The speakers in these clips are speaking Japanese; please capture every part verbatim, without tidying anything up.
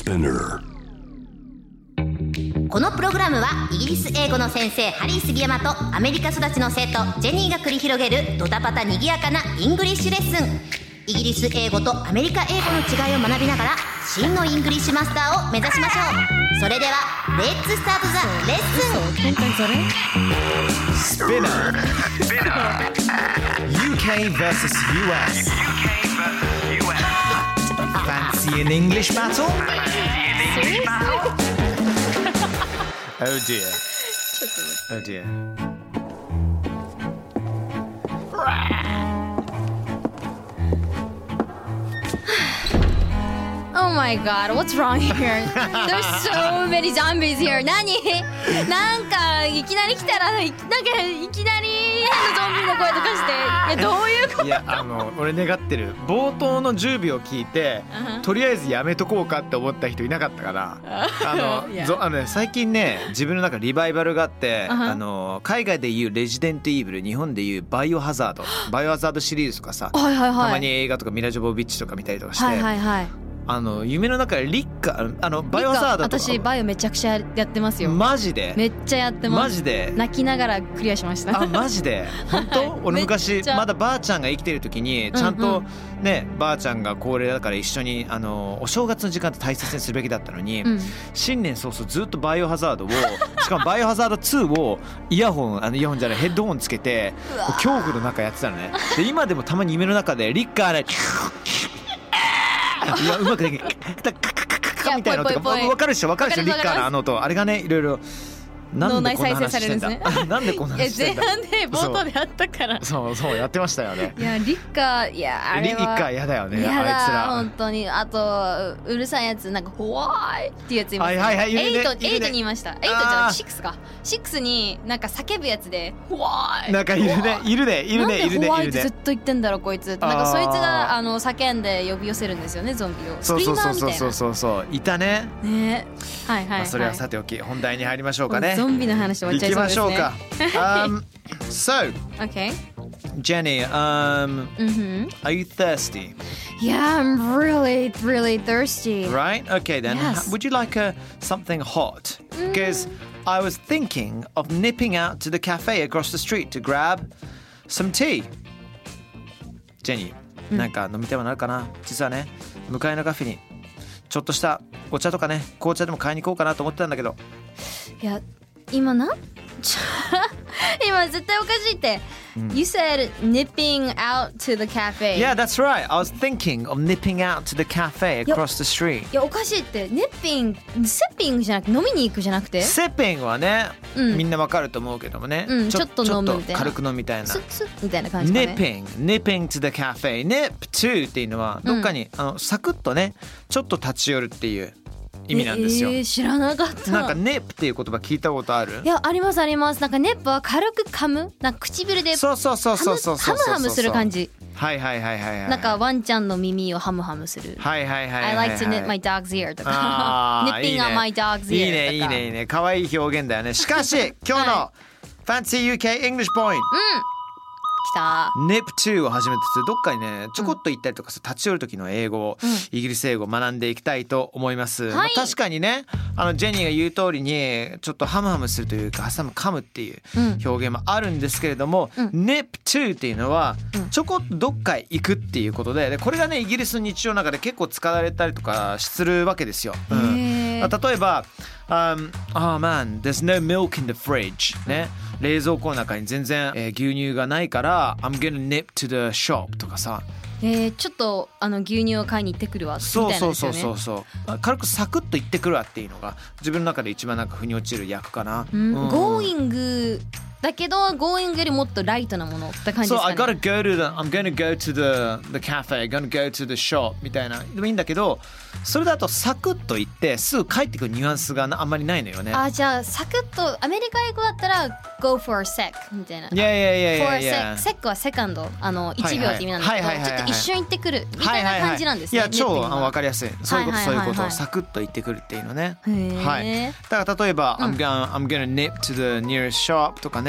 Spinner。 このプログラムはイギリス英語の先生ハリー杉山とアメリカ育ちの生徒ジェニーが繰り広げるドタパタにぎやかなイングリッシュレッスン。イギリス英語とアメリカ英語の違いを学びながら真のイングリッシュマスターを目指しましょう。それではレッツスタートザレッスン。 今回それ Spinner U K versus U S Fancy an English battle? Oh dear Oh dear Oh my god, what's wrong here? There's so many zombies here. 何なんかいきなり来たらなんかいきなり変なゾンビの声とかしていやどういうこと？ いやあの俺願ってる冒頭のじゅうびょう聞いて、uh-huh. とりあえずやめとこうかって思った人いなかったからあの、yeah. あの、ね、最近ね自分の中リバイバルがあって、uh-huh. あの海外でいうレジデントイーブル、日本でいうバイオハザードバイオハザードシリーズとかさ、 はいはいはい、 たまに映画とかミラ・ジョボビッチとか見たりとかして、 はいはいはい、 あの夢の中でリッカあのバイオハザードとか私バイオめちゃくちゃやってますよ。 マジでめっちゃやってます。 マジで泣きながらクリアしました。 あマジで本当、はい、俺昔まだばあちゃんが生きてる時にちゃんとね、うんうん、ばあちゃんが高齢だから一緒にあのお正月の時間って大切にするべきだったのに、うん、新年早々ずっとバイオハザードをしかもバイオハザードツーをイヤホンあのイヤホンじゃないヘッドホンつけて恐怖の中やってたのね。で今でもたまに夢の中でリッカーでいやうまくできないみたいなのとか分かるでしょ分かるでしょリッカーのあの音あれがねいろいろなんでこんな話してんだなんでこんな話してんだ前半で冒頭であったからそうそうやってましたよね。 いやリッカーいやあれはリッカーやだよね。 やだあいつら本当に。あとうるさいやつなんか怖いっていうやついますね。 はいはいはいいるねエイト、 いるねエイトにいました。エイトじゃなくてシックスかシックスになんか叫ぶやつで怖いなんかいるねいるねいるねいるねいるね。 なんで怖いってずっと言ってんだろこいつってなんかそいつがあの叫んで呼び寄せるんですよねゾンビを。 そうそうそうそうそうそうそういたね。 ねはいはい、はいまあ、 それはさておき本題に入りましょうかね。 ゾンビの話終わっちゃいそうですね。 行きましょうか。um, so okay Jenny um mm-hmm. are you thirsty? Yeah, I'm really really thirsty. Right? Okay then. Yes. Would you like a something hot? Because mm. I was thinking of nipping out to the cafe across the street to grab some tea. Jenny、うん、なんか飲みたいものあるかな。実はね向かいのカフェにちょっとしたお茶とかね紅茶でも買いに行こうかなと思ってたんだけど。 いや今な今絶対おかしいって、mm. You said nipping out to the cafe. Yeah, that's right. I was thinking of nipping out to the cafe across the street. いやおかしいってニッピングセッピングじゃなくて飲みに行くじゃなくてセッピングはね、うん、みんなわかると思うけどもね、 うん、ちょっと飲むみたいな軽く飲むみたいなスッスッみたいな感じかね。 Nipping Nipping to the cafe Nip to っていうのはどっかに、うん、あのサクッとねちょっと立ち寄るっていう意味なんですよ。 えー、知らなかった。 なんかネップっていう言葉聞いたことある？ いやありますあります。なんかネップは軽く噛むなんか唇でそうそうそうそうそうハムハムする感じ。 はいはいはいはいはい。 なんかワンちゃんの耳をハムハムする。 はいはいはいはい、はい。 I like to knit my dog's ear とか。Nipping on my dog's ear いいねいいねいいね可愛い表現だよね。しかし今日の Fancy ユーケー English Point。うん。 来た Nip to を始めてどっかにねちょこっと行ったりとかさ、うん、立ち寄る時の英語を、うん、イギリス英語を学んでいきたいと思います、はいまあ、確かにねあのジェニーが言う通りにちょっとハムハムするというか挟む噛むっていう表現もあるんですけれども、うん、Nip to っていうのはちょこっとどっかへ行くっていうことで、でこれがねイギリスの日常の中で結構使われたりとかするわけですよ、うん、例えばUm, oh man, there's no milk in the fridge ね冷蔵庫の中に全然、えー、牛乳がないから I'm gonna nip to the shop とかさえー、ちょっとあの牛乳を買いに行ってくるわみたいなですよね。 そうそうそうそう軽くサクッと行ってくるわっていうのが自分の中で一番なんか腑に落ちる訳かな、 うんうん、Going だけど Going よりもっとライトなものって感じですかね。 So I gotta go to the I'm gonna go to the, the cafe I'm gonna go to the shop みたいなでもいいんだけどそれだとサクッと行ってすぐ帰ってくるニュアンスがあんまりないのよね。 あじゃあサクッとアメリカ英語だったら Go for a sec みたいな。 いやいやいやいやいや For a sec はセカンドあのいちびょうって意味なんですけど、ちょっと一瞬行ってくるみたいな感じなんですね。 いや超分かりやすいそういうことそういうことサクッと行ってくるっていうのね。はいだから例えば、うん、I'm gonna I'm gonna nip to the nearest shop とかね、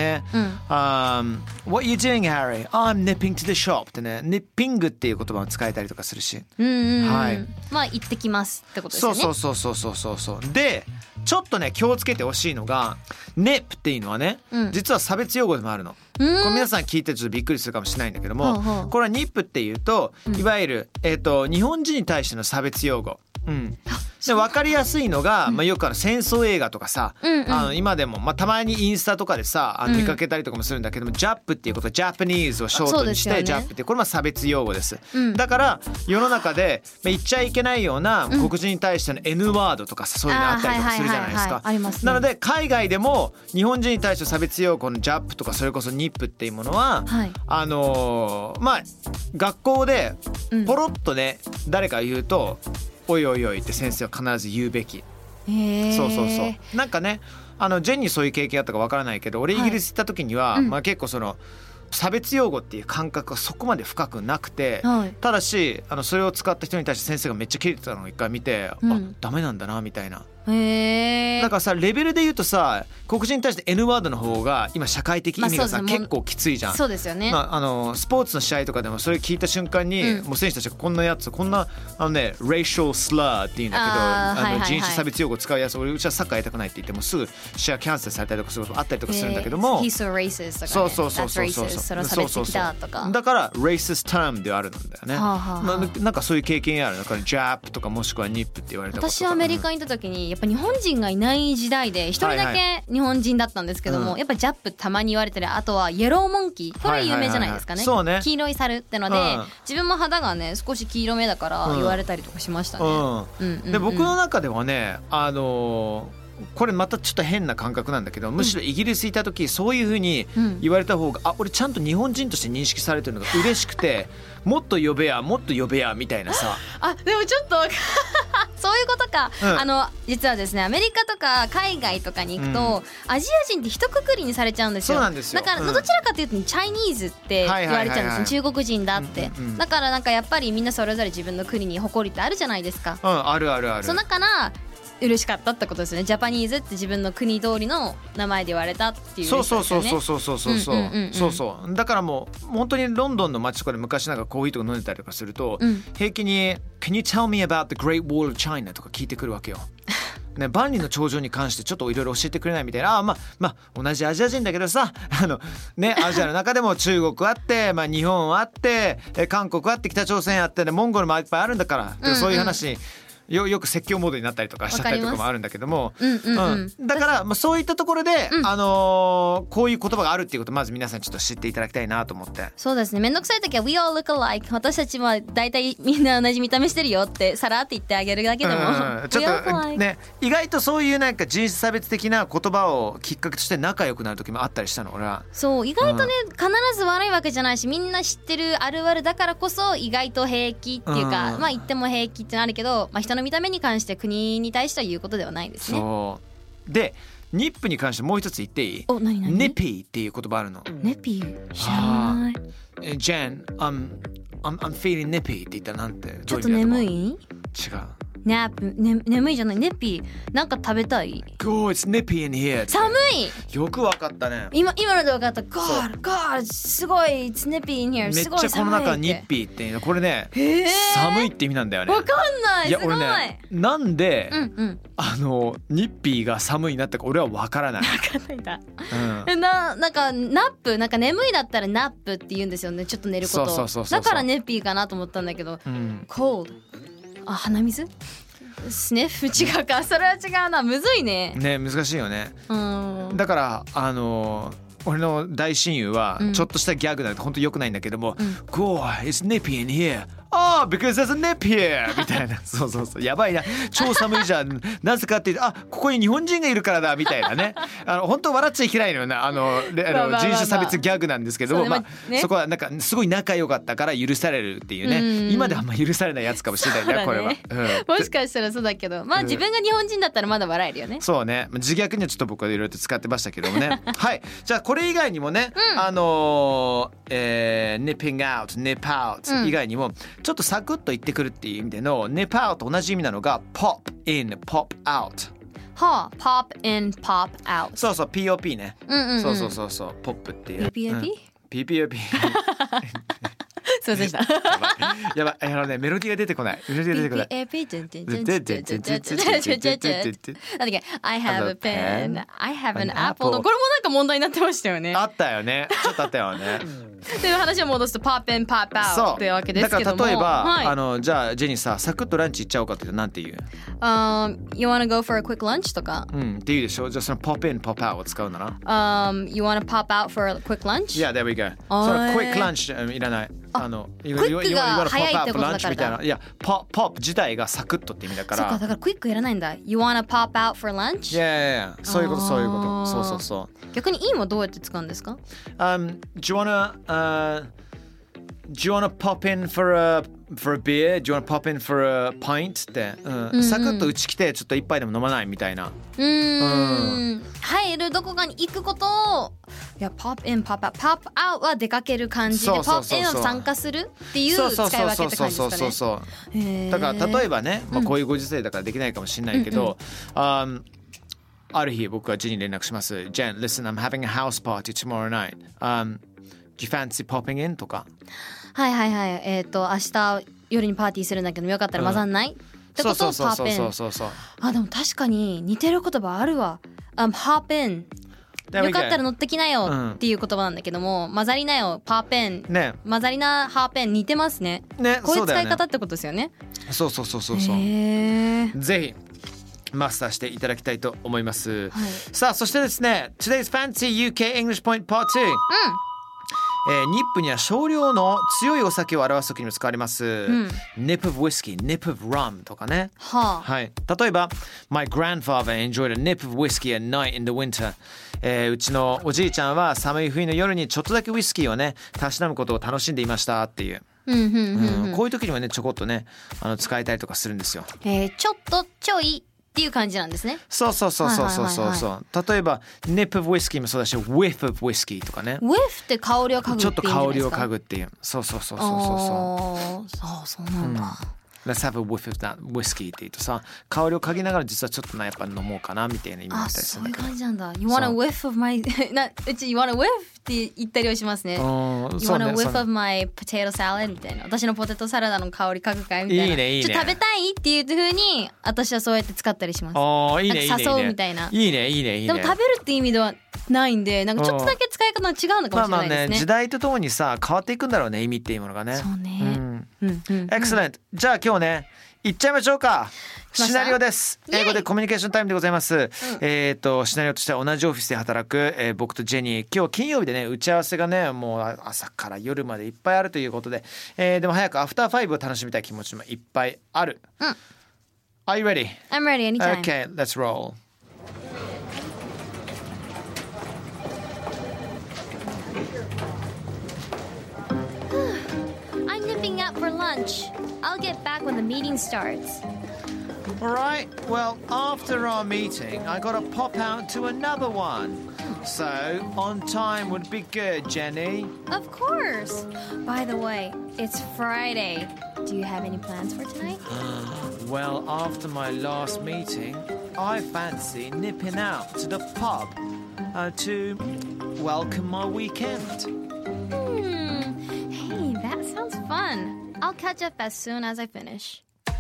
ね、うん、um, What are you doing, Harry? I'm nipping to the shop ってね、ニッピングっていう言葉を使えたりとかするし、 うんうんうん、はい、まあ行ってきますってことですよね。 そうそうそうそうそうそうそう。でちょっとね気をつけてほしいのが nip っていうのはね、うん、実は差別用語でもあるの。これ皆さん聞いてちょっとびっくりするかもしれないんだけども、うん、これは nip っていうといわゆる、えーと、日本人に対しての差別用語、うん、で分かりやすいのが、まあ、よくあの戦争映画とかさ、うんうん、あの今でも、まあ、たまにインスタとかでさあの見かけたりとかもするんだけども、うん、ジャップっていうことはジャパニーズをショートにして、ね、ジャップってこれは差別用語です、うん、だから世の中で、まあ、言っちゃいけないような黒人に対しての N ワードとかさそういうのあったりとかするじゃないですか。なので海外でも日本人に対して差別用語のジャップとかそれこそニップっていうものは、はい、あのー、まあ学校でポロッとね、うん、誰か言うとおいおいおいって先生は必ず言うべき。へそうそうそうなんかねあのジェンにそういう経験あったかわからないけど俺イギリス行った時には、はいまあ、結構その差別用語っていう感覚がそこまで深くなくて、はい、ただしあのそれを使った人に対して先生がめっちゃキレてたのを一回見て、うん、あダメなんだなみたいな。へだからさレベルで言うとさ黒人に対して N ワードの方が今社会的意味がさ、まあ、結構きついじゃん。 そうですよね、 まあ、あのスポーツの試合とかでもそれ聞いた瞬間に、うん、もう選手たちがこんなやつこんなあのね racial slur っていうんだけどああの、はいはいはい、人種差別用語を使うやつ俺うちはサッカーやりたくないって言ってもすぐ試合キャンセルされたりとかすることあったりとかするんだけども He's so racist とかねそうそうそうそうそうそれは差別的だとかだから racist term であるんだよね、はあはあまあ、なんかそういう経験あるだから ジャップ とかもしくは ニップ って言われたこと私はアメリカにいた時にやっぱ日本人がいない時代で一人だけ日本人だったんですけども、はいはい、やっぱジャップたまに言われてるあとはイエローモンキーこれ有名じゃないですかね、はいはいはいはい、黄色い猿ってので、うん、自分も肌がね少し黄色めだから言われたりとかしましたね、うんうんうんうん、 で僕の中ではねあのーこれまたちょっと変な感覚なんだけどむしろイギリスいた時そういう風に言われた方が、うん、あ俺ちゃんと日本人として認識されてるのが嬉しくてもっと呼べやもっと呼べやみたいなさあでもちょっとそういうことか、うん、あの実はですねアメリカとか海外とかに行くと、うん、アジア人って一括りにされちゃうんですよ。 そうなんですよ。 だから、うん、どちらかというとチャイニーズって言われちゃうんですよ、はいはいはいはい、中国人だって、うんうんうん、だからなんかやっぱりみんなそれぞれ自分の国に誇りってあるじゃないですか、 うん、あるあるある。 その中嬉しかったってことですね。ジャパニーズって自分の国通りの名前で言われたっていう、ね、 そうそうそうそうそうそうそうそう、うんうんうんうん、そうそうだからもう本当にロンドンの街とかで昔なんかコーヒーとか飲んでたりとかすると、うん、平気に Can you tell me about the Great Wall of China とか聞いてくるわけよね、万里の長城に関してちょっといろいろ教えてくれないみたいな。あまあまあ同じアジア人だけどさあのねアジアの中でも中国あって、まあ、日本あって韓国あって北朝鮮あって、ね、モンゴルもいっぱいあるんだから、うんうん、そういう話よ, よく説教モードになったりとかしちゃったりとかもあるんだけども、うんうんうんうん、だから、まあ、そういったところで、うんあのー、こういう言葉があるっていうことをまず皆さんちょっと知っていただきたいなと思って。 そうですね。めんどくさい時は We all look alike 私たちは大体みんな同じ見た目してるよってさらって言ってあげるだけでも、うんうん、ちょっとね意外とそういうなんか人種差別的な言葉をきっかけとして仲良くなる時もあったりしたの俺は。 そう意外とね、うん、必ず悪いわけじゃないしみんな知ってるあるあるだからこそ意外と平気っていうか、うん、まあ言っても平気ってのあるけど、まあ、人の見た目に関して国に対しては言うことではないですね。 そうでニップに関してもう一つ言っていい？ お何何？ ネピーっていう言葉あるの。 ネピー知らない。 ジェン、I'm, I'm, I'm feeling nippy って言ったらなんてちょっと眠い？ 違う。 ナップ、ね、眠いじゃない。ネピーなんか食べたい？ Go, it's nippy in here 寒い。 よくわかったね。 今今のでわかった。 God, God すごい It's nippy in here めっちゃこの中ニッピーってこれね寒いって意味なんだよね。 わかんない。 いや俺ねなんで、うんうん、あのニッピーが寒いになったか俺はわからない。 わかんないんだ、うん、な, なんかナップなんか眠いだったらナップって言うんですよね。ちょっと寝ること。そうそうそうそうだからネッピーかなと思ったんだけど、うん、Coldあ鼻水スネフ違うか。それは違うな。むずいね。 ね難しいよね。うんだからあの俺の大親友はちょっとしたギャグなんて本当良くないんだけども、うん、Go, it's nippy in here. Oh, because there's a nip here みたいな。そうそうそうやばいな超寒いじゃんなぜかっていうとあここに日本人がいるからだみたいなね。あの本当笑っちゃいけないのよなあの、あの人種差別ギャグなんですけども、まあね、そこはなんかすごい仲良かったから許されるっていうね。う今ではあんま許されないやつかもしれないねこれは、ねうん、もしかしたらそうだけどまあ自分が日本人だったらまだ笑えるよね。 そうね自虐にはちょっと僕はいろいろと使ってましたけどもね。はいじゃあこれ以外にもね、うん、あのーえー、nipping out nip out 以外にもちょっとサクッと言ってくるっていう意味での nip out と同じ意味なのが pop in pop out。 はあ pop in pop out そうそう ピーオーピー ね、 うんうんうん、 そうそうそうそうポップっていうピーピーピー、 うん、ピーピーピーすいませんでしたやばい、やばい、あのねメロディーが出てこないメロディーが出てこないピーピーピーなんだっけ I have a pen I have an apple これもなんか問題になってましたよね。 あったよね、ちょっとあったよねという話を戻すと pop in pop out っていうわけですけども、 だから例えば、 はい、 あのじゃあジェニーさサクッとランチ行っちゃおうかって言うとなんて言う、 um, You wanna go for a quick lunch とか、 うん、って言うでしょ。じゃあその pop in pop out を使うなら、 um, You wanna pop out for a quick lunch? Yeah, there we go その quick lunch いらない、あのクイックが早いってことだからみたいな、いやポップ自体がサクッとって意味だから、 そうか、だからクイックいらないんだ。 You wanna pop out for lunch? いやいやいや、そういうことそういうこと、そうそうそう。 逆に in はどうやって使うんですか？ Um, do you wanna、uh, do you wanna pop in for a for a beer? Do you wanna pop in for a pint? って、うんうんうん、サクッとうち来てちょっと一杯でも飲まないみたいな。 うーん、入るどこかに行くことを、いや pop in pop out pop out は出かける感じで、 そうそうそうそう pop in は参加するっていう使い分けって感じですかね。 そうそうそうそう。だから例えばね、まあ、こういうご時世だからできないかもしれないけど、うんうん、um, ある日僕はジェニーに連絡します。Jen, listen, I'm having a house party tomorrow night. Um, do you fancy popping in? とか。 はいはいはい。えっと明日夜にパーティーするんだけどよかったら混ざんない？うん、ってことを pop in。そうそうそうそう。あ、でも確かに似てる言葉あるわ。Um, hop in。よかったら乗ってきなよっていう言葉なんだけども、うん、混ざりなよパーペン、ね、混ざりなハーペン似てますね。ね、こういう使い方ってことですよね。 そうそうそうそうそう。ぜひマスターしていただきたいと思います。はい、さあそしてですね、Today's Fancy ユーケー English Point Part ツー。うん。えー、ニップには少量の強いお酒を表すときにも使われます、うん、nip of whiskey, nip of rum とかね、はあ、はい、例えば My grandfather enjoyed a nip of whiskey at night in the winter、えー、うちのおじいちゃんは寒い冬の夜にちょっとだけウイスキーをねたしなむことを楽しんでいましたっていう、うんうんうんうん、こういう時にはねちょこっとねあの使えたりとかするんですよ、えー、ちょっとちょいっていう感じなんですね。 そうそうそうそうそうそうそう。例えば nip of whiskey もそうだし whiff of whiskey とかね。 whiff って香りを嗅ぐっていうんじゃないですか。ちょっと香りを嗅ぐっていう。そうそうそうそうそうそう。 そうそうなんだ。うん Let's have a whiff of that whiskey って言うとさ、香りを嗅ぎながら実はちょっとなやっぱ飲もうかなみたいな意味だったりするんだけど。 あ、そういう感じなんだ。You want a whiff of my なうち You want a whiff って言ったりはしますね。You want a whiff of my potato salad みたいな。私のポテトサラダの香り嗅ぐかいみたいな。いいねいいね。ちょっと食べたいっていう風に私はそうやって使ったりします。 ああいいねいいね。 誘うみたいな。 いいねいいねいいね。 でも食べるって意味ではないんで、なんかちょっとだけ使い方が違うのかもしれないですね。まあまあね、 時代とともにさ変わっていくんだろうね意味っていうものがね。 そうね。うんうんうん。 Excellent。じゃあ今日ね。いっちゃいましょうか。シナリオです。英語でコミュニケーションタイムでございます。うん、えっ、ー、とシナリオとしては同じオフィスで働く、えー、僕とジェニー。今日金曜日でね打ち合わせがねもう朝から夜までいっぱいあるということで、えー、でも早くアフターファイブを楽しみたい気持ちもいっぱいある。うん、Are you ready? I'm ready anytime. Okay, let's roll. I'm nipping out for lunch.I'll get back when the meeting starts. All right. Well, after our meeting, I got to pop out to another one. So, on time would be good, Jenny. Of course. By the way, it's Friday. Do you have any plans for tonight? Well, after my last meeting, I fancy nipping out to the pub uh, to welcome my weekend. Hmm. Hey, that sounds fun.I'll catch up as soon as I finish.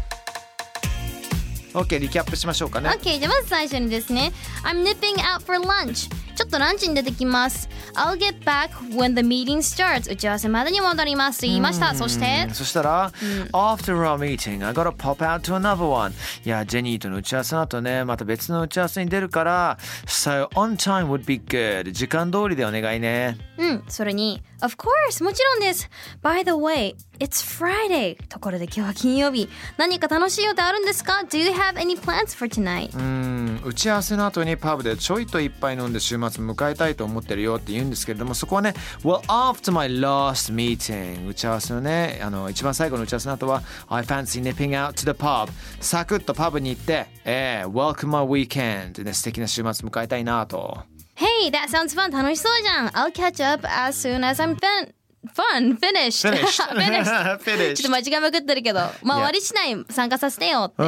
OK、リキャップしましょうかね。 OK、じゃあまず最初にですね。I'm nipping out for lunch. ちょっとランチに出てきます。I'll get back when the meeting starts. 打ち合わせまでに戻りますと言いました。そしてそしたら、うん、After our meeting, I gotta pop out to another one. いや、ジェニーとの打ち合わせの後ね、また別の打ち合わせに出るから、So on time would be good. 時間通りでお願いね。 うん、それにOf course! もちろんです。By the way, it's Friday. ところで今日は金曜日。何か楽しい予定あるんですか ?Do you have any plans for tonight? うーん、打ち合わせの後にパブでちょいと一杯飲んで週末迎えたいと思ってるよって言うんですけれども、そこはね、Well, after my last meeting 打ち合わせのね、あの一番最後の打ち合わせの後は I fancy nipping out to the pub サクッとパブに行って、えー、Welcome my weekend で、ね、素敵な週末迎えたいなと。 Hey, that sounds fun. 楽しそうじゃん。I'll catch up as soon as I'm fin- fun. Finished. Finished. Finished. Finished. ちょっと間違いまくってるけど、まあ終わりしない参加させてよって。うん。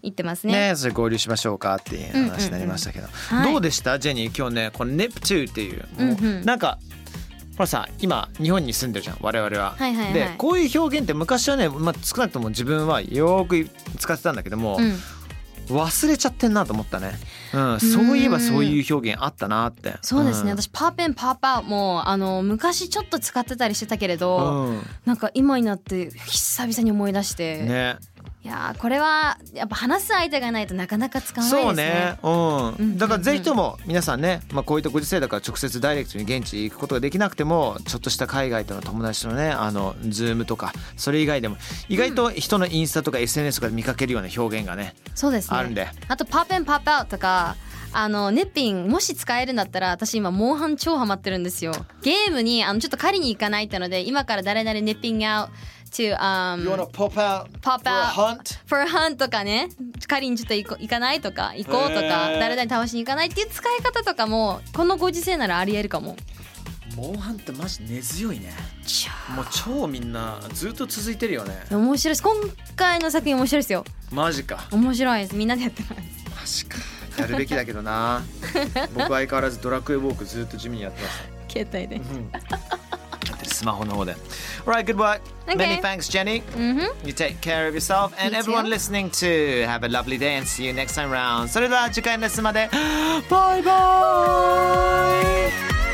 言ってますね。 ね、それ合流しましょうかっていう話になりましたけど、 うんうんうん、 どうでしたジェニー今日ね、この ネプチュー っていう、 うんうん、 なんかほらさ、今日本に住んでるじゃん我々は、 はいはいはい、 でこういう表現って昔はね、まあ、少なくとも自分はよく使ってたんだけども、うん、忘れちゃってんなと思ったね、うん、そういえばそういう表現あったなって。 そうですね、うん、私パーペンパーパーもあの昔ちょっと使ってたりしてたけれど、うん、なんか今になって久々に思い出してね。いやこれはやっぱ話す相手がないとなかなか使わないですね。 そうね、うん、だからぜひとも皆さんね、まあ、こういったご時世だから直接ダイレクトに現地行くことができなくても、ちょっとした海外との友達とのね、あのズームとかそれ以外でも意外と人のインスタとか エスエヌエス とかで見かけるような表現がね、 そうですね、 あるんで、 あとパーペンパーパーとかあのネッピンもし使えるんだったら、私今モンハン超ハマってるんですよ。ゲームにあのちょっと狩りに行かないってので、今から誰々ネッピングアウトto um You wanna pop out pop out for a hunt for a hunt とかね、狩りにちょっと行こ行かないとか行こうとか、誰々倒しに行かないっていう使い方とかもこのご時世ならありえるかも。 モンハンってマジ根強いね。もう超みんなずっと続いてるよね。 面白いです。今回の作品面白いですよ。 マジか。 面白いです。みんなでやってます。 マジか。やるべきだけどな。僕相変わらずドラクエウォークずっと地味にやってます。 携帯で。 スマホの方で。Alright, good work. Okay. Many thanks, Jenny. Mm-hmm. You take care of yourself and You everyone too. listening too. Have a lovely day and see you next time round. それでは次回のレッスンまで。バイバイ。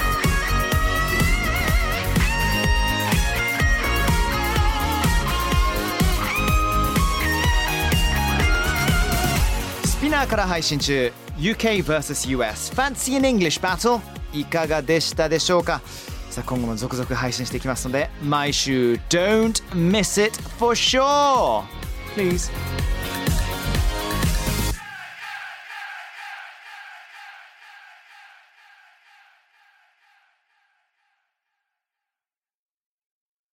スピナーから配信中 ユーケー ブイエス ユーエス Fancy in English Battle いかがでしたでしょうか。さあ今後も続々配信していきますので毎週 Don't miss it for sure Please